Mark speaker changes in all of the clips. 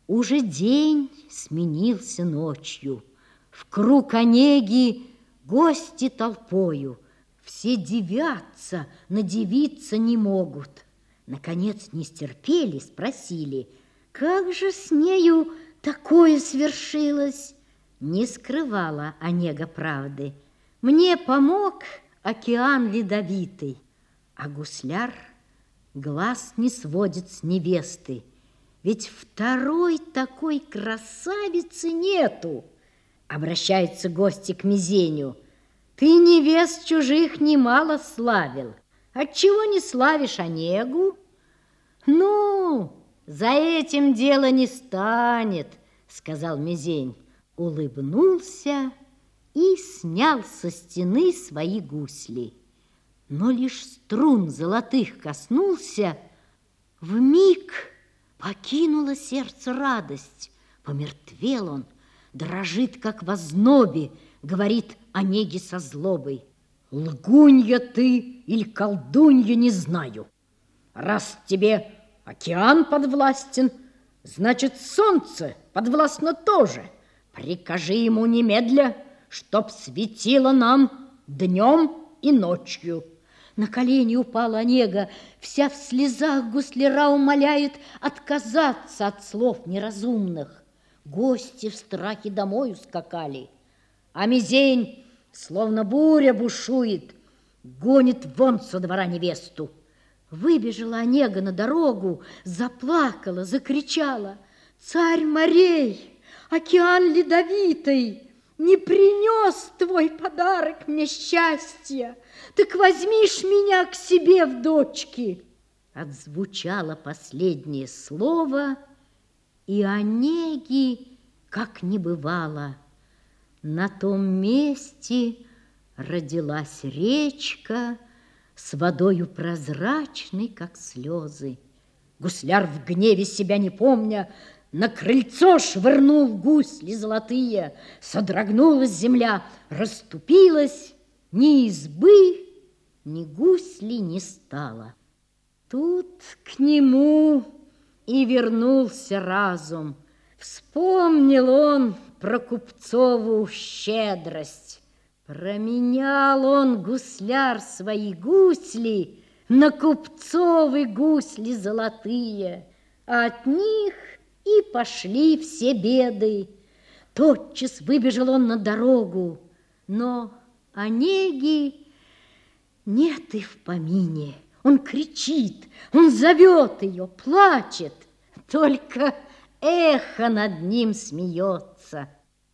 Speaker 1: Уже день сменился ночью. В круг Онеги гости толпою. Все дивятся, надивиться не могут. Наконец не стерпели, спросили, как же с нею такое свершилось? Не скрывала Онега правды. Мне помог океан ледовитый, а гусляр глаз не сводит с невесты. Ведь второй такой красавицы нету. Обращаются гости к Мизению. Ты невест чужих немало славил. Отчего не славишь Онегу? Ну, за этим дело не станет, сказал Мизень. Улыбнулся и снял со стены свои гусли. Но лишь струн золотых коснулся, вмиг покинуло сердце радость. Помертвел он, дрожит, как в ознобе, говорит Онеге со злобой. Лгунья ты или колдунья, не знаю. Раз тебе океан подвластен, значит, солнце подвластно тоже. Прикажи ему немедля, чтоб светило нам днем и ночью. На колени упала Онега, вся в слезах гусляра умоляет отказаться от слов неразумных. Гости в страхе домой ускакали, а Мизень, словно буря, бушует, гонит вон со двора невесту. Выбежала Онега на дорогу, заплакала, закричала: «Царь морей, океан ледовитый, не принес твой подарок мне счастья, так возьмишь меня к себе в дочки». Отзвучало последнее слово, и Онеги, как не бывало. На том месте родилась речка с водою прозрачной, как слезы. Гусляр, в гневе себя не помня, на крыльцо швырнул гусли золотые. Содрогнулась земля, расступилась, ни избы, ни гусли не стало. Тут к нему и вернулся разум. Вспомнил он про купцову щедрость. Променял он, гусляр, свои гусли на купцовы гусли золотые. От них и пошли все беды. Тотчас выбежал он на дорогу, но Онеги нет и в помине. Он кричит, он зовет ее, плачет, только эхо над ним смеется.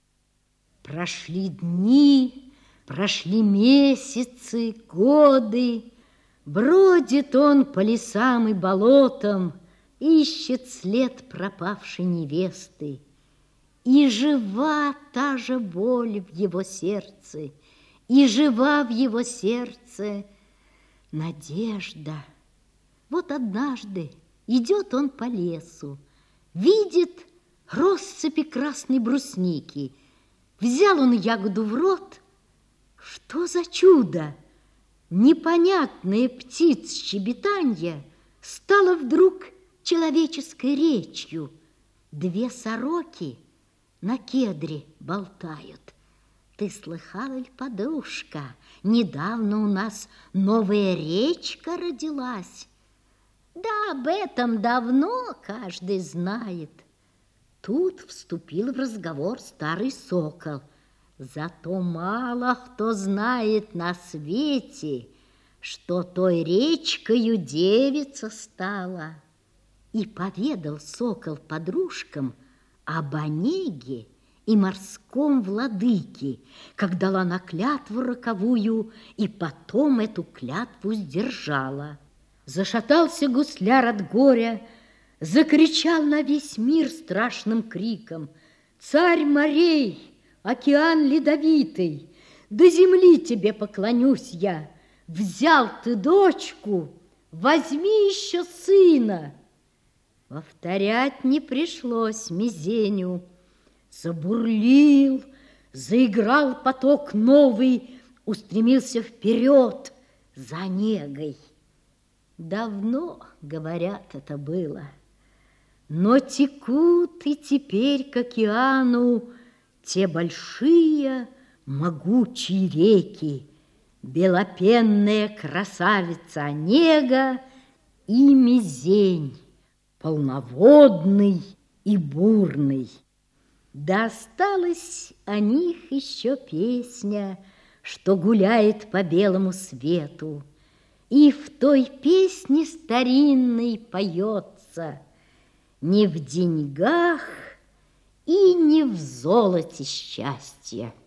Speaker 1: Прошли дни, прошли месяцы, годы. Бродит он по лесам и болотам, ищет след пропавшей невесты. И жива та же боль в его сердце, и жива в его сердце надежда. Вот однажды идет он по лесу, видит россыпи красной брусники. Взял он ягоду в рот. Что за чудо! Непонятная птиц щебетанье стало вдруг человеческой речью. Две сороки на кедре болтают. Ты слыхала ли, подружка, недавно у нас новая речка родилась? Да, об этом давно каждый знает. Тут вступил в разговор старый сокол. Зато мало кто знает на свете, что той речкою девица стала. И поведал сокол подружкам об Онеге и морском владыке, как дала она клятву роковую, и потом эту клятву сдержала. Зашатался гусляр от горя, закричал на весь мир страшным криком: «Царь морей, океан ледовитый, до земли тебе поклонюсь я! Взял ты дочку, возьми еще сына!» Повторять не пришлось Мизеню. Забурлил, заиграл поток новый, устремился вперед за Онегой. Давно, говорят, это было. Но текут и теперь к океану те большие могучие реки, белопенная красавица Онега и Мезень, полноводный и бурный. Да осталась о них еще песня, что гуляет по белому свету, и в той песне старинной поется: не в деньгах и не в золоте счастье.